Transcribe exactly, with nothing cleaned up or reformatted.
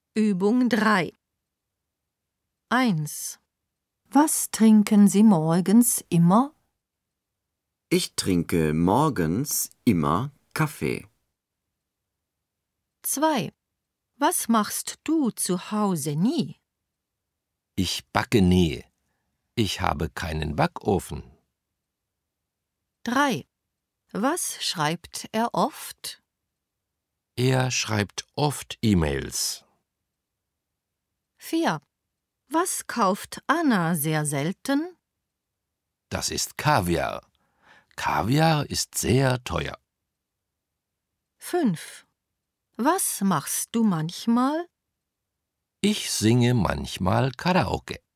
Übung drei. eins. Was trinken Sie morgens immer? Ich trinke morgens immer Kaffee. zwei. Was machst du zu Hause nie? Ich backe nie. Ich habe keinen Backofen. drei. Was schreibt er oft? Er schreibt oft E-Mails. vier. Was kauft Anna sehr selten? Das ist Kaviar. Kaviar ist sehr teuer. fünf. Was machst du manchmal? Ich singe manchmal Karaoke.